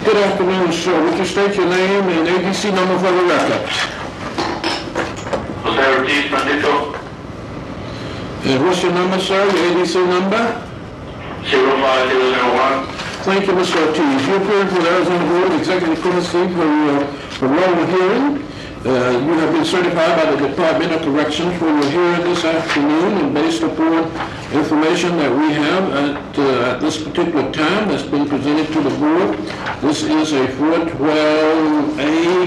Good afternoon, sir. Would you state your name and ABC number for the record? Jose Ortiz Francisco. And what's your number, sir? Your ABC number? 05001. Thank you, Mr. Ortiz. You appeared for the Arizona Board of Executive Committee for oral hearing. You have been certified by the Department of Corrections for your hearing this afternoon, and based upon information that we have at this particular time that's been presented to the board, this is a 412A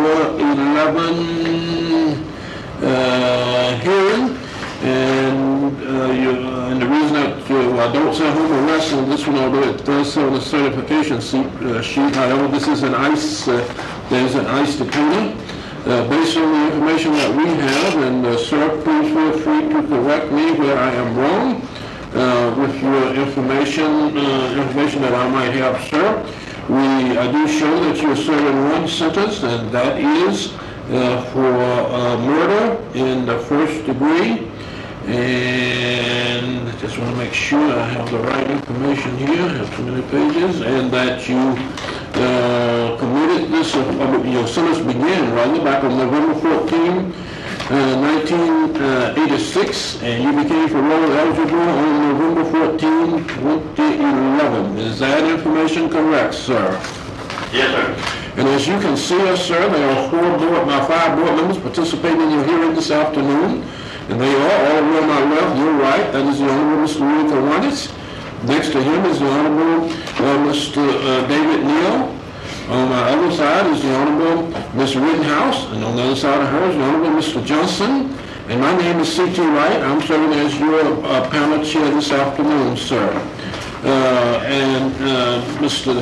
411 hearing, and the reason that I don't say home arrest on this one, although it does say on the certification sheet, however, this is an ICE, there's an ICE detainer. Based on the information that we have, and sir, please feel free to correct me where I am wrong with your information that I might have, sir. I do show that you're serving one sentence, and that is for murder in the first degree. And I just want to make sure I have the right information here. I have too many pages, and that you committed this, your sentence began rather back on November 14, 1986, and you became parole eligible on November 14, 2011. Is that information correct, sir? Yes, sir. And as you can see, sir, there are five board members participating in your hearing this afternoon, and they are all the way on my left, your right. That is the Honorable Mr. Louis Kiwanis. Next to him is the Honorable Mr. David Neal. On my other side is the Honorable Ms. Rittenhouse, and on the other side of her is the Honorable Mr. Johnson. And my name is C.T. Wright. I'm serving as your panel chair this afternoon, sir. Mr.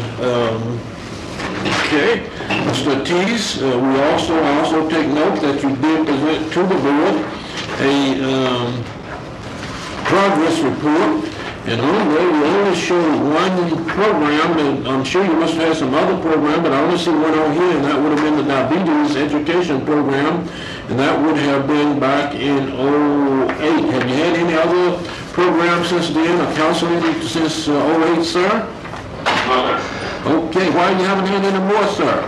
Ortiz, we also take note that you did present to the board a progress report. And we only show one program, and I'm sure you must have had some other program, but I only see one on here, and that would have been the diabetes education program, and that would have been back in 2008. Have you had any other programs since then, or counseling since 2008, sir? No, sir. Okay, why you haven't had any more, sir?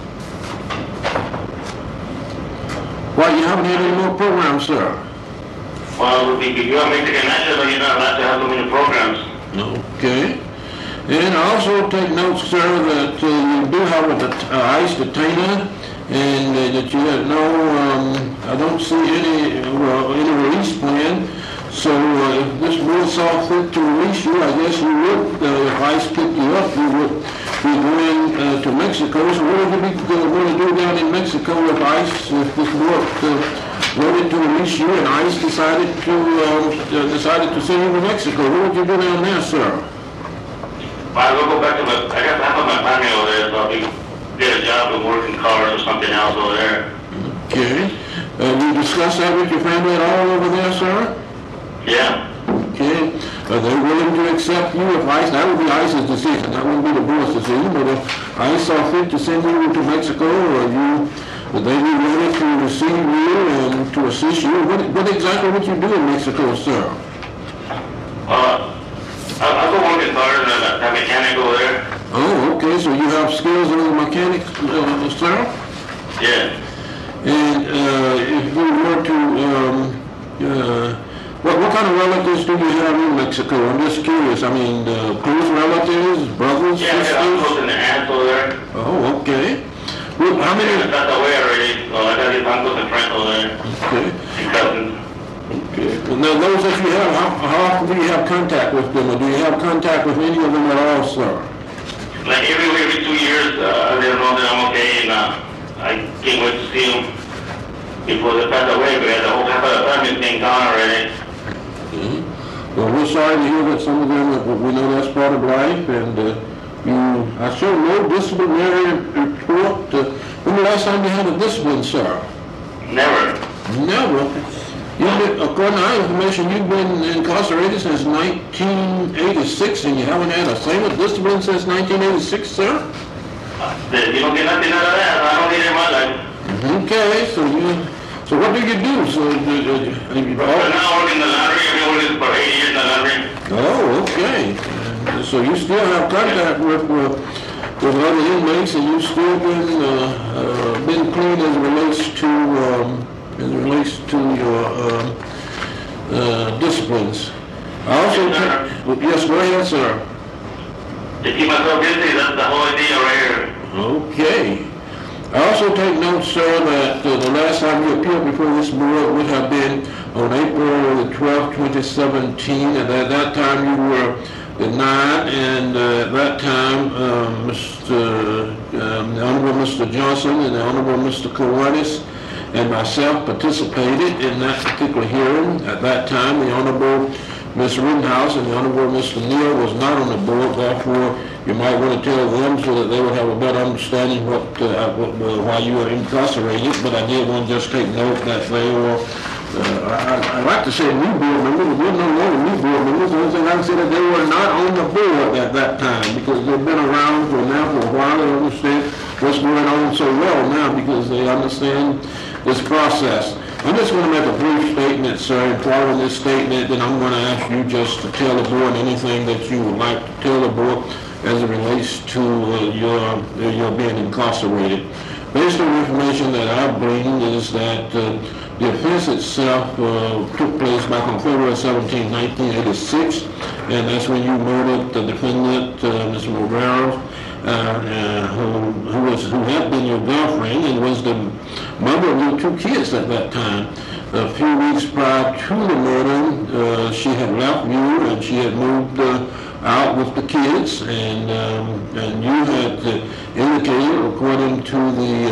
Why you haven't had any more programs, sir? Well, if you're a Mexican national, you're not allowed to have so many programs. Okay. And I also take note, sir, that you do have an ICE detainer, and that you have I don't see any release plan. So if this board saw fit to release you, I guess you would, if ICE picked you up, you would be going to Mexico. So what would you be going to do down in Mexico if ICE, if this board voted to release you and ICE decided to send you to Mexico? What would you do down there, sir? Well, I'll go back to I got half of my family over there, so I'll get a job and work in cars or something else over there. Okay. You discuss that with your family at all over there, sir? Yeah. Okay. Are they willing to accept you if ICE, that would be ICE's decision, that wouldn't be the board's decision, but if ICE saw fit to send you to Mexico, or would they be ready to receive you and to assist you? What exactly would you do in Mexico, sir? I'll go work in cars and a mechanic over there. Oh, okay, so you have skills as a mechanic, sir? Yeah. And if you were to, what kind of relatives do you have in Mexico? I'm just curious. I mean, close relatives, brothers, sisters? Yeah, I'm close in the aunt over there. Oh, okay. Well, how many? That's away already. So I got these uncles and friends over there. Okay. And cousins. Okay. Well, now those that you have, how often do you have contact with them, or do you have contact with any of them at all, sir? Like every 2 years, I let them know that I'm okay, and I can't wait to see them before they pass away. We had the whole half of the family thing gone already. Mm-hmm. Well, we're sorry to hear that some of them, we know that's part of life, and I show no disciplinary report. When the last time you had a discipline, sir? Never. Never? According to our information, you've been incarcerated since 1986, and you haven't had a single discipline since 1986, sir? You don't get nothing out of that. I don't get it in my life. Okay, so what do you do? So now working in the laundry. I've been working for 8 years in the laundry. Oh, okay. So you still have contact with with other inmates, and you've still been clean as it relates to your disciplines. I also yes, go ahead, sir. To keep myself busy, that's the whole idea right here. Okay. I also take note, sir, that the last time you appeared before this board would have been on April the 12th, 2017, and at that time you were denied, and at that time the Honorable Mr. Johnson and the Honorable Mr. Kiwanis and myself participated in that particular hearing. At that time, the Honorable Ms. Rittenhouse and the Honorable Mr. Neal was not on the board, therefore you might want to tell them so that they would have a better understanding why you were incarcerated, but I did want to just take note that they were, I like to say new board members, but we're no longer new board members, the only thing I can say that they were not on the board at that time, because they've been around for a while, they understand what's going on so well now, because they understand this process. I'm just going to make a brief statement, sir, and following this statement, then I'm going to ask you just to tell the board anything that you would like to tell the board as it relates to your being incarcerated. Based on the information that I've gleaned is that the offense itself took place back on February 17, 1986, and that's when you murdered the defendant, Ms. Morero, who had been your girlfriend and was the mother of your two kids at that time. A few weeks prior to the murder, she had left you and she had moved out with the kids, and you had indicated, according to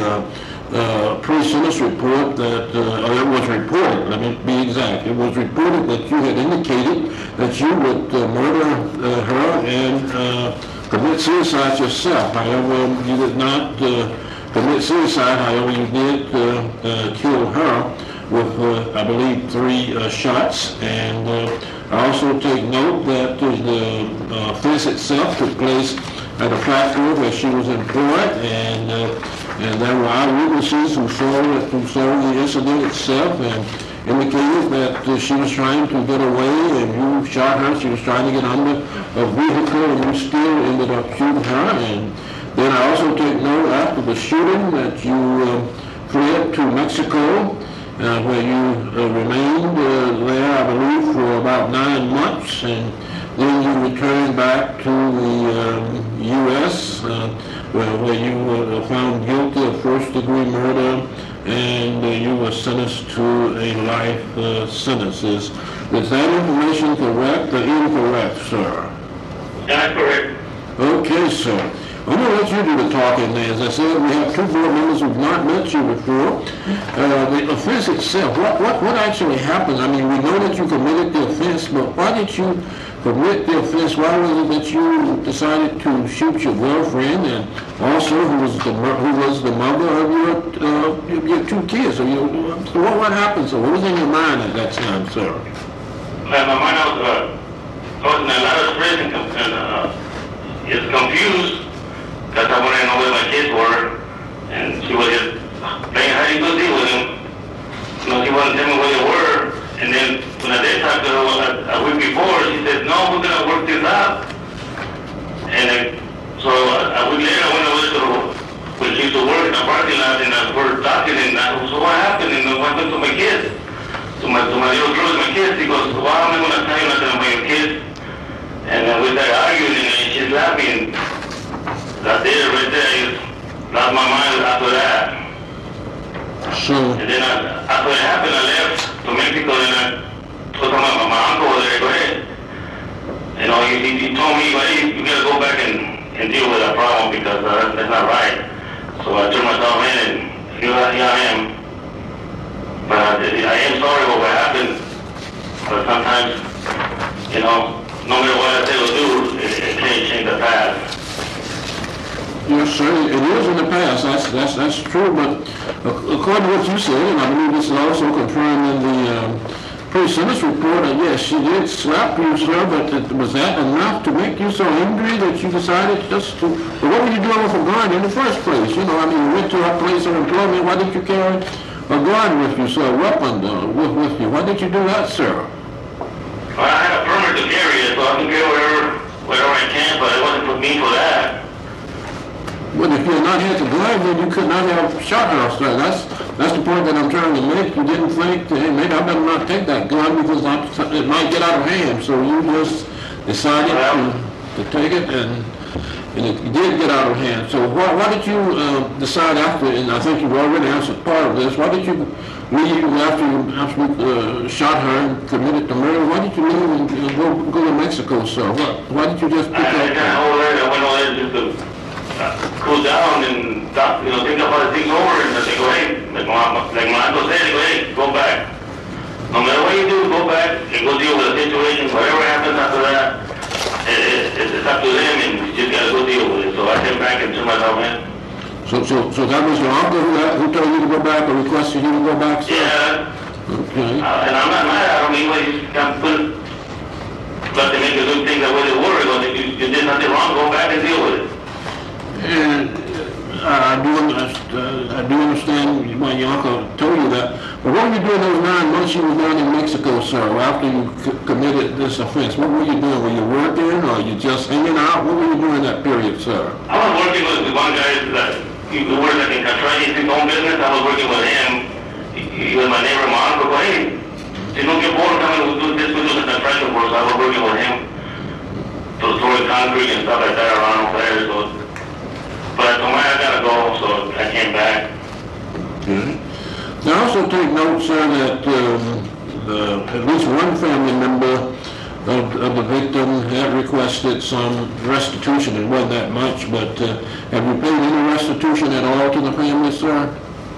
the pre-sentence report, that it was reported, let me be exact, it was reported that you had indicated that you would murder her and commit suicide yourself. However, you did not commit suicide. However, you did kill her with, I believe, 3 shots. And I also take note that the offense itself took place at a factory where she was employed, and there were eyewitnesses who saw the incident itself and indicated that she was trying to get away, and you shot her. She was trying to get under a vehicle, and you still ended up shooting her. And then I also take note after the shooting that you fled to Mexico, where you remained there, I believe, for about 9 months, and then you returned back to the U.S., where you were found guilty of first-degree murder, and you were sentenced to a life sentence. Is that information correct or incorrect, sir? That's correct. Okay, sir. I'm going to let you do the talking there. As I said, we have 2 board members who've not met you before. The offense itself, what actually happened? I mean, we know that you committed the offense, but why did you commit the offense? Why was it that you decided to shoot your girlfriend, and also who was the mother of your 2 kids? So what happened? So what was in your mind at that time, sir? My mind, I was in a lot of stress and is confused because I wanted to know where my kids were, and she was just playing hide-and-go-seek with them. You know, she wasn't telling me where they were, and then when I did talk to her a week before, she said, "No, we're going to work this out." And then, so a week later, I went over to when she used to work in the parking lot, and we're talking, and so what happened, and what happened to my kids? To my little girls, my kids. He goes, "Well, I'm not going to tell you nothing about your kids." And then we started arguing, and she's laughing. That's it right there. I lost my mind after that. So. And then after it happened, I left to Mexico, and I told my uncle over there, "Go ahead." You know, he told me, "Hey, you gotta go back and deal with that problem because that's not right." So I turned myself in, and here I am. But I am sorry for what happened. But sometimes, you know, no matter what I say or do, it can't change the past. Yes, sir. It is in the past. That's true. But according to what you said, and I believe this is also confirmed in the pre-sentence report, yes, she did slap you, sir. But was that enough to make you so angry that you decided just to? But what were you doing with a gun in the first place? You know, I mean, you went to her place of employment. Why did you carry a gun with you, sir? A weapon with you? Why did you do that, sir? Well, I had a permit to carry it, so I can carry wherever I can. But it wasn't for me for that. Well, if you had not had the glove, then you could not have shot her, sir. That's the point that I'm trying to make. You didn't think, hey, maybe I better not take that gun because it might get out of hand. So you just decided to take it, and it did get out of hand. So why did you decide after, and I think you've already answered part of this, why did you leave after you shot her and committed the murder? Why did you leave and go to Mexico, sir? Why did you just pick up? I went over there just to cool down and stop, think about things over, and I go, hey, like my uncle said, hey, go back. No matter what you do, go back and go deal with the situation. Whatever happens after that, it's up to them, and you just gotta go deal with it. So I came back and turned myself in. So that was your uncle who told you to go back or requested you to go back, sir? Yeah. Okay. And I'm not mad. I don't mean what you can put, but to make a good thing the way they were. You did nothing wrong. Go back and deal with it. And I do understand why your uncle told you that. But what were you doing those 9 months you were down in Mexico, sir, after you committed this offense? What were you doing? Were you working or you just hanging out? What were you doing that period, sir? I was working with one guy that he works like in construction, his own business. I was working with him. He was my neighbor, my uncle. But hey, you don't get bored coming to do this, we do the construction work. So I was working with him, throwing concrete and stuff like that around over there. So. But I told him I gotta go, so I came back. Okay. Now also take note, sir, that at least one family member of the victim had requested some restitution. It wasn't that much, but have you paid any restitution at all to the family, sir?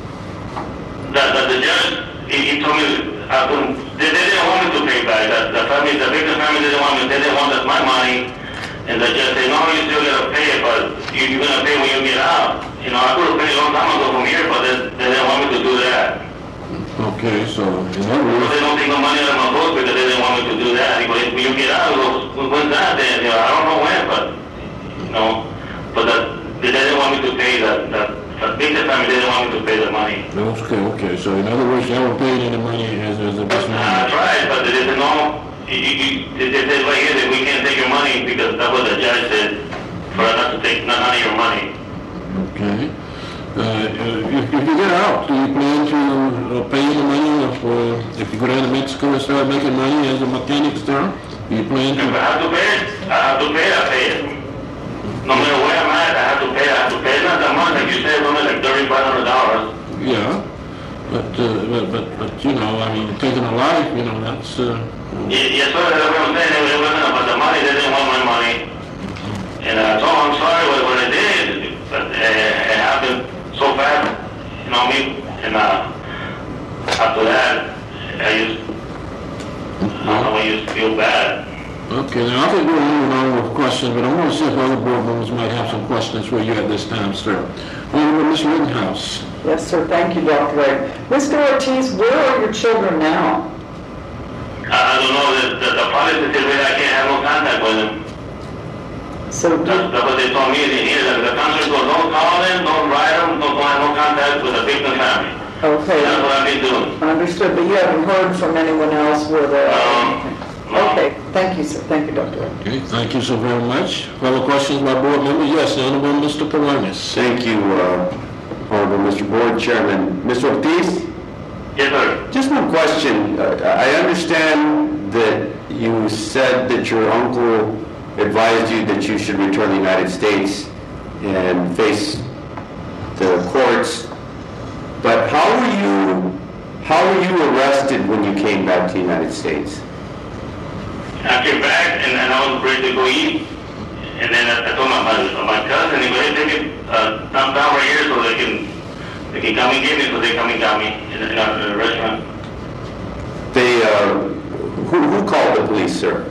The judge, he told me they didn't want me to pay back. The victim family didn't want me. They didn't want my money. And the judge said, no, you still got to pay it, but you're going to pay when you get out. I could have paid a long time ago from here, but they didn't want me to do that. Okay, so in other words... They don't take no money out of my books because they didn't want me to do that. He goes, when you get out, when's that then? I don't know when, but they didn't want me to pay that. The victim family didn't want me to pay the money. Okay. So in other words, you haven't paid any money as a business. I tried, but they said, no. They said right here that we can't take your money because that's what the judge said for us not to take none of your money. Okay. If you get out, do you plan to pay the money if you go down to Mexico and start making money as a mechanic there? Do you plan to? If I have to pay it, I pay it. No matter where I'm at, I have to pay it. Not that much, like you said, only like $3,500. Yeah. But taking a life, that's... Yes, sir, that's what I'm saying. It wasn't about the money. They didn't want my money. And I told them I'm sorry what I did. But it happened so fast, And after that, I used to feel bad. Okay, now I think we're moving on with questions, but I want to see if other board members might have some questions for you at this time, sir. Ms. Rittenhouse. Yes, sir. Thank you, Dr. Ray. Mr. Ortiz, where are your children now? I don't know. The policy says that I can't have no contact with them. So that's what they told me in here. The council goes, don't call them, don't write them, don't have no contact with the victim family. Okay. That's what I've been doing. Understood, but you haven't heard from anyone else where they are? No. Okay. Thank you, sir. Thank you, Dr. Ray. Okay, thank you so very much. Further questions by board members? Yes, the Honorable Mr. Perez. Thank you, Honorable Mr. Board Chairman. Mr. Ortiz? Yes, sir. Just one question. I understand that you said that your uncle advised you that you should return to the United States and face the courts, but how were you arrested when you came back to the United States? I came back and I was ready to go eat, and then I told my cousin, he goes, hey, take it down right here so they can come and get me, so they come and got me in the restaurant. They, who called the police, sir?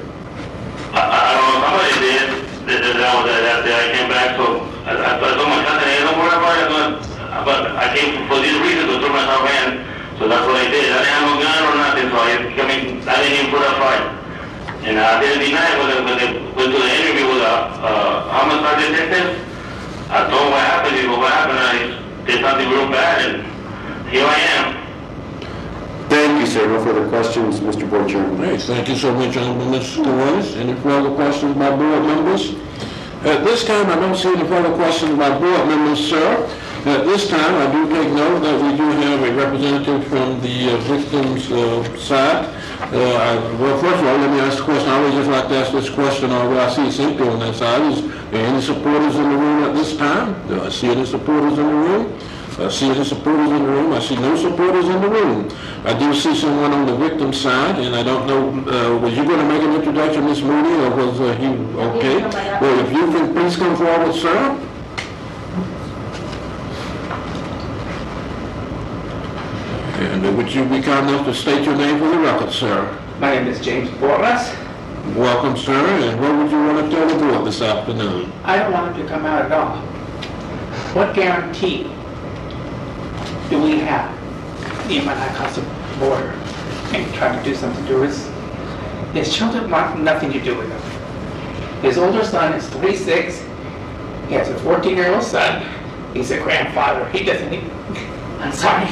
I don't know, somebody did. That I came back, so I told my cousin, hey, don't worry about it, but I came for this reason to throw myself in, so that's what I did. I didn't have no gun or nothing, so I didn't even put up a fight. And I didn't deny it when they went to the interview with a homicide detective. I told him what happened. He goes, what happened? I did something real bad, and here I am. Thank you, sir. No further questions, Mr. Board Chairman. Great. Thank you so much, Honorable Mr. Perez. Any further questions by board members? At this time, I don't see any further questions by board members, sir. At this time, I do take note that we do have a representative from the victim's side. Well, first of all, let me ask the question. I always just like to ask this question, although I see it's empty on that side. Is there any supporters in the room at this time? Do I see any supporters in the room? I see any supporters in the room. I see no supporters in the room. I do see someone on the victim's side, and I don't know, was you going to make an introduction, Ms. Mooney, or was he okay? Well, if you can please come forward, sir. And would you be kind enough to state your name for the record, sir? My name is James Borlas. Welcome, sir. And what would you want to tell the board this afternoon? I don't want him to come out at all. What guarantee do we have in my across the border and trying to do something to his children want nothing to do with him. His older son is 36. He has a 14-year-old son. He's a grandfather. He doesn't even... I'm sorry.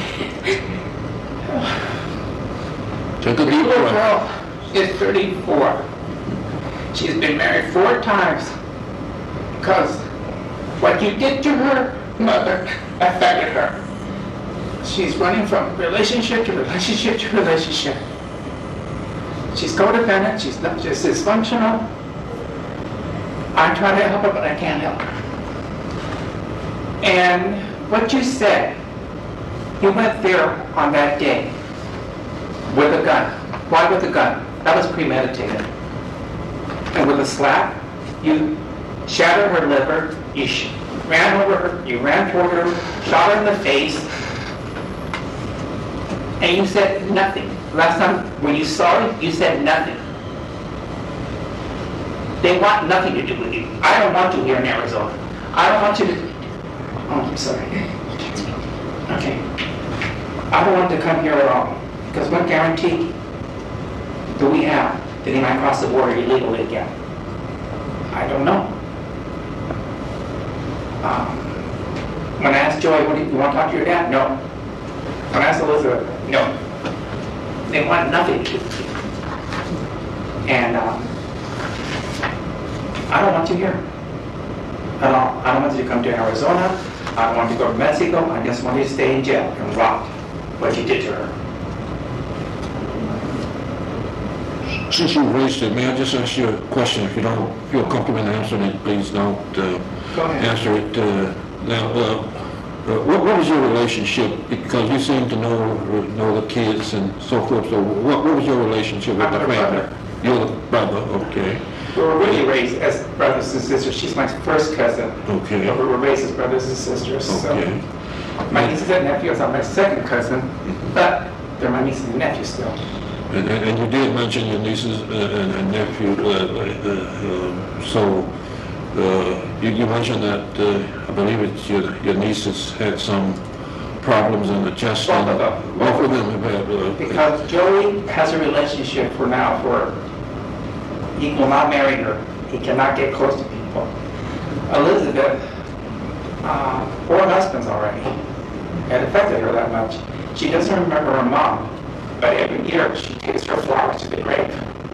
Take a The deep little breath. girl is 34. She's been married 4 times because what you did to her mother affected her. She's running from relationship to relationship to relationship. She's codependent. She's not just dysfunctional. I try to help her, but I can't help her. And what you said, you went there on that day with a gun. Why with a gun? That was premeditated. And with a slap, you shattered her liver, you ran over her, you ran toward her, shot her in the face, and you said nothing. Last time when you saw it, you said nothing. They want nothing to do with you. I don't want you here in Arizona. I don't want you to... Oh, I'm sorry. Okay. I don't want to come here at all. Because what guarantee do we have that he might cross the border illegally again? I don't know. When I asked Joey, what do you want to talk to your dad? No. When I asked Elizabeth, no. They want nothing to do with you. And I don't want you here at all. I don't want you to come to Arizona. I don't want you to go to Mexico. I just want you to stay in jail and rot what you did to her. Since you raised it, may I just ask you a question? If you don't feel comfortable in answering it, please don't answer it. What was your relationship? Because you seem to know the kids and so forth. So what was your relationship with the family? Brother. You're the brother, okay. We were really raised as brothers and sisters. She's my first cousin. Okay. But we were raised as brothers and sisters. Okay. So my nieces and nephews are my second cousin, but they're my nieces and nephews still. And you did mention your nieces and nephew, so you mentioned that I believe it's your nieces had some problems in adjusting. Both of them. Both of them have had. Because Joey has a relationship for he will not marry her. He cannot get close to people. Elizabeth, 4 husbands already. It affected her that much. She doesn't remember her mom. But every year she takes her flowers to the grave.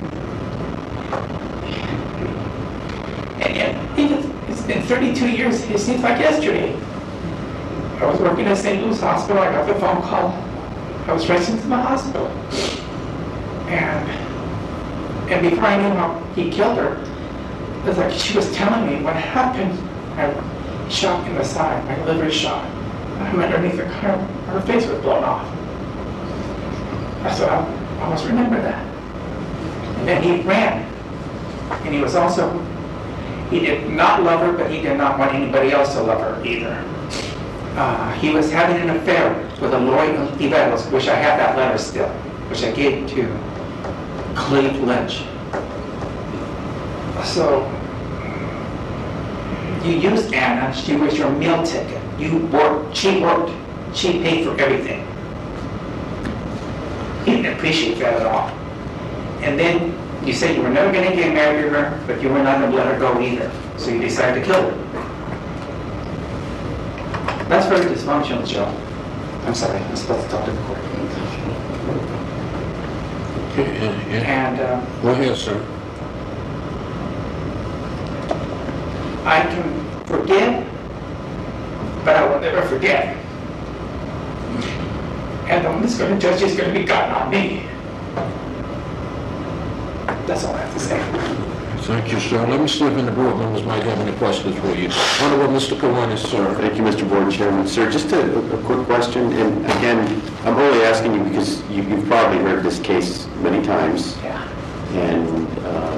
And yet, it's been 32 years, it seems like yesterday. I was working at St. Louis Hospital, I got the phone call. I was racing to the hospital. And before I knew how he killed her, it was like she was telling me what happened. I shot in the side, my liver shot. I'm underneath the car, her face was blown off. I said, I always remember that. And then he ran. And he was also, he did not love her, but he did not want anybody else to love her either. He was having an affair with a Lori Iveros, which I have that letter still, which I gave to Cleve Lynch. So, you used Anna, she was your meal ticket. She worked, she paid for everything. He didn't appreciate that at all. And then you said you were never going to get married to her, but you were not going to let her go either. So you decided to kill her. That's very dysfunctional, Joe. I'm sorry, I'm supposed to talk to the court. Okay, And go ahead, sir. I can forgive, but I will never forget. And the one that's going to judge is going to be God, not me. That's all I have to say. Thank you, sir. Let me see if any board members might have any questions for you. Honorable Mr. Kiwanis, sir. Thank you, Mr. Board Chairman. Sir, just a quick question, and again, I'm only asking you because you've probably heard this case many times. Yeah. And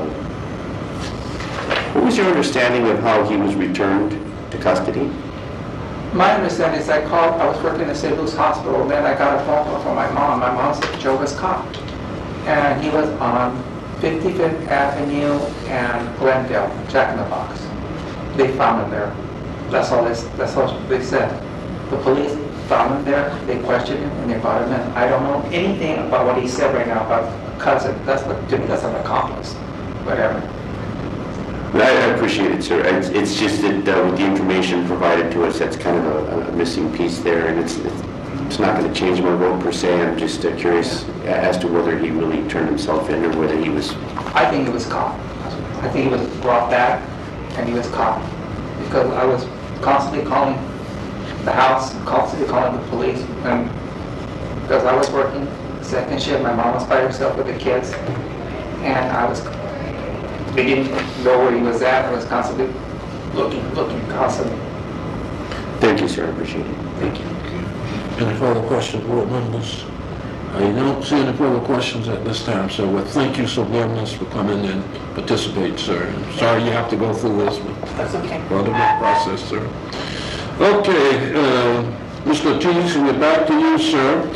what was your understanding of how he was returned to custody? My understanding is I was working at St. Louis Hospital, and then I got a phone call from my mom. My mom said Joe was caught. And he was on 55th Avenue and Glendale, Jack in the Box. They found him there. That's all they said. The police found him there, they questioned him, and they brought him in. I don't know anything about what he said right now about a cousin. To me, that's an accomplice. Whatever. I appreciate it, sir. It's just that with the information provided to us, that's kind of a missing piece there, and it's not going to change my vote per se. I'm just curious as to whether he really turned himself in or whether he was... I think he was caught. I think he was brought back and he was caught. Because I was constantly calling the house, constantly calling the police, and because I was working second shift, my mom was by herself with the kids, and they didn't know where he was at. I was constantly looking constantly. Thank you, sir. I appreciate it. Thank you. Any further questions, board members? I don't see any further questions at this time, so well, thank you so very much for coming and participate, sir. I'm sorry you have to go through this, but That's okay. part of the process, sir. Okay, Mr. Ortiz, we're back to you, sir.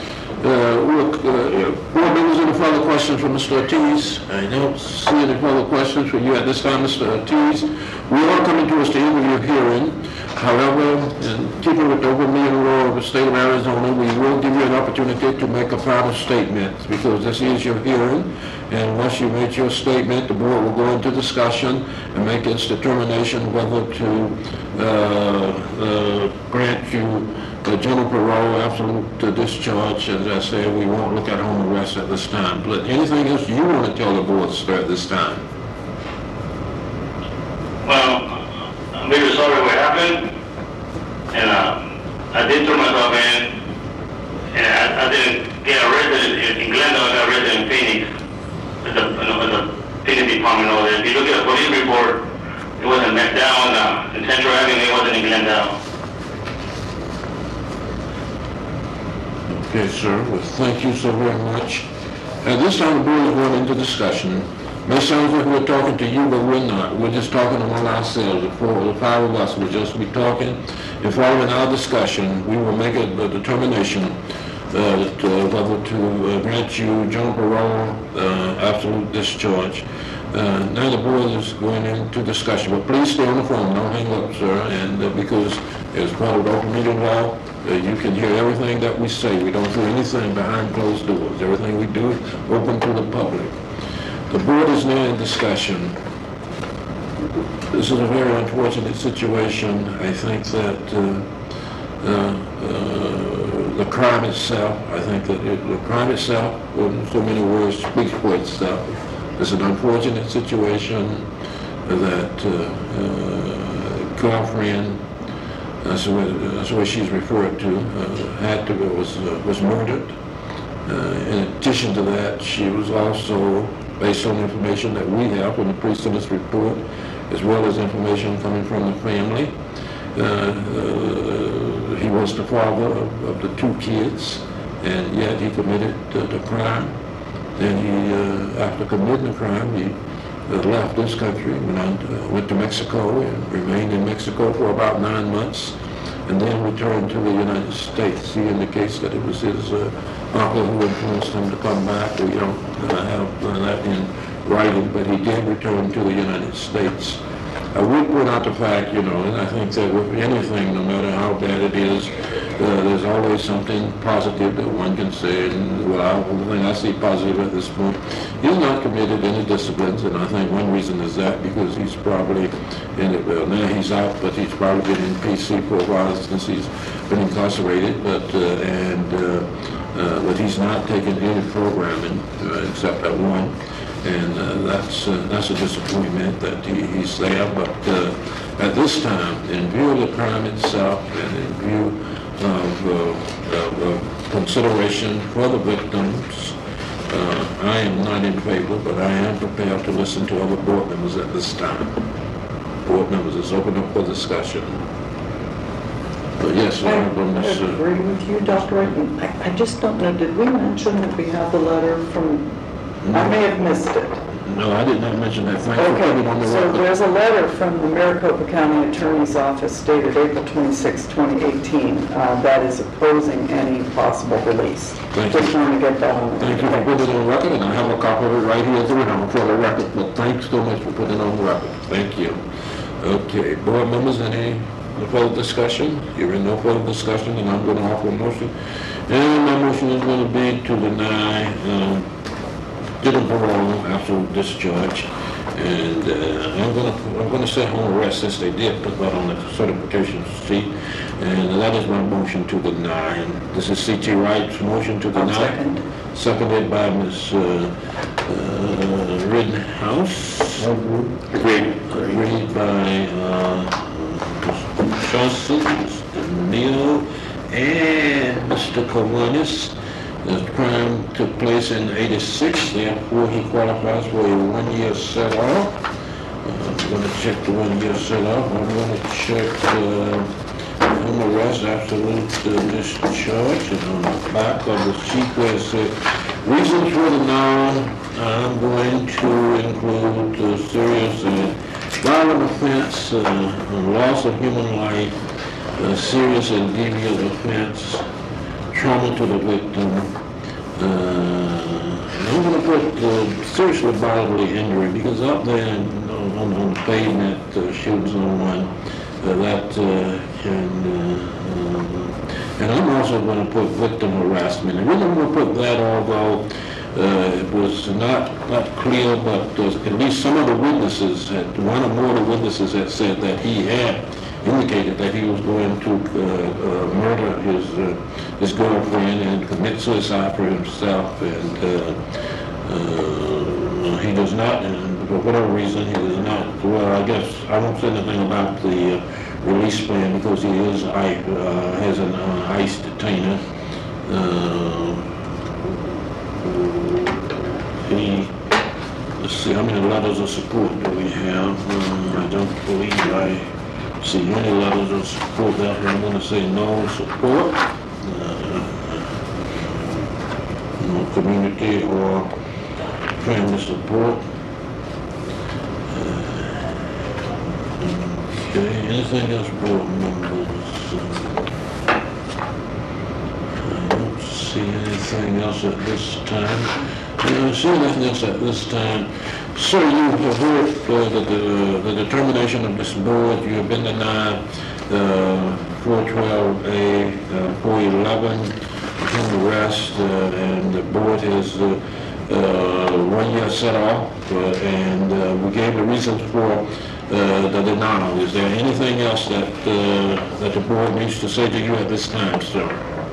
Board members, any further questions for Mr. Ortiz? I don't see any further questions for you at this time, Mr. Ortiz. We are coming towards the end of your hearing. However, in keeping with the open meeting law of the state of Arizona, we will give you an opportunity to make a final statement because this is your hearing. And once you make your statement, the board will go into discussion and make its determination whether to grant you the general parole, absolute discharge. As I said, we won't look at home arrest at this time. But anything else you want to tell the board, sir, at this time? Well, I'm very sorry what happened, and I did turn myself in, and I didn't get arrested in Glendale. I got arrested in Phoenix, at the Phoenix department over there. If you look at the police report, it wasn't down in Central Avenue. It wasn't in Glendale. Okay, sir. Well, thank you so very much. At this time, the board is going into discussion. May sound like we're talking to you, but we're not. We're just talking among ourselves. The five of us will just be talking. And following our discussion, we will make a determination whether to grant you general parole, absolute discharge. Now the board is going into discussion. But please stay on the phone. Don't hang up, sir. And because as part of the open meeting law, you can hear everything that we say. We don't do anything behind closed doors. Everything we do is open to the public. The board is now in discussion. This is a very unfortunate situation. I think that the crime itself, the crime itself, in so many words, speaks for itself. It's an unfortunate situation that girlfriend, that's the way she's referred to, was murdered. In addition to that, she was also, based on information that we have from the pre-sentence report, as well as information coming from the family. He was the father of the two kids, and yet he committed the crime. Then he, after committing the crime, he left this country, went to Mexico, and remained in Mexico for about 9 months, and then returned to the United States. He indicates that it was his uncle who influenced him to come back. We don't have that in writing, but he did return to the United States. I would point out the fact, and I think that with anything, no matter how bad it is, there's always something positive that one can say. And the only thing I see positive at this point, he's not committed any disciplines, and I think one reason is that because he's probably now he's out, but he's probably been in PC for a while since he's been incarcerated, but he's not taken any programming except that one. And that's a disappointment that he's there. But at this time, in view of the crime itself and in view of consideration for the victims, I am not in favor, but I am prepared to listen to other board members at this time. Board members, it's open up for discussion. But yes, I Honorable Ms. agree with you, Dr. Wright. I just don't know, did we mention that we have the letter from, I may have missed it. No, I did not mention that. Thank you for putting it on the Okay, so record. there's a letter from the Maricopa County Attorney's Office dated April 26, 2018, that is opposing any possible release. Thank you. Just want to get that on the record. Thank you for putting it on the record, and I have a copy of it right here for the record, but thanks so much for putting it on the record. Thank you. Okay, board members, any further discussion? Hearing no further discussion, and I'm going to offer a motion. And my motion is going to be to deny Dylan Barone absolute discharge, and I'm going to say home arrest since they did put that on the certification sheet, and that is my motion to deny. And this is C.T. Wright's motion to deny. Second. Seconded by Ms. Rittenhouse. Agreed. Agreed by Mr. Johnson, Mr. Neal, and Mr. Kovanis. The crime took place in '86, therefore he qualifies for a 1-year set-off. I'm going to check the 1-year set-off. I'm going to check home arrest, absolute discharge, and on the back of the sheet where it says reasons for the noun, I'm going to include serious violent offense, loss of human life, serious and deviant offense, trauma to the victim. I'm going to put seriously bodily injury because up there on the pavement, shooting someone, that can. And I'm also going to put victim harassment. The reason I'm going to put that, although it was not clear, but at least some of the witnesses, one or more of the witnesses had said that he had indicated that he was going to murder his girlfriend and commit suicide for himself, and he does not, and for whatever reason, he does not. Well, I guess I won't say anything about the release plan because he is has an ICE detainer. Let's see, how many letters of support do we have? I don't believe I see any letters of support out there. I'm going to say no support, no community or family support. Okay, anything else, board members? I don't see anything else at this time. See nothing else at this time. Sir, you have heard the determination of this board. You have been denied 412A, 411, home arrest, and the board has 1 year set off, and we gave the reasons for the denial. Is there anything else that the board needs to say to you at this time, sir?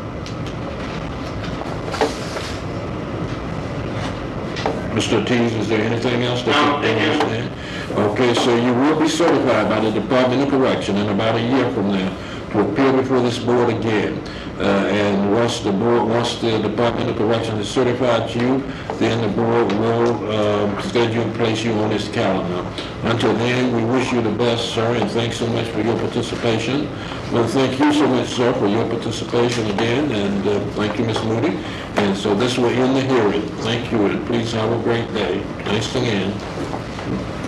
Mr. Ortiz, is there anything else that you understand? Okay, so you will be certified by the Department of Correction in about a year from now to appear before this board again. And once the Department of Correction has certified you, then the board will schedule and place you on its calendar. Until then, we wish you the best, sir, and thanks so much for your participation. Well, thank you so much, sir, for your participation again, and thank you, Ms. Moody. And so this will end the hearing. Thank you, and please have a great day. Thanks again.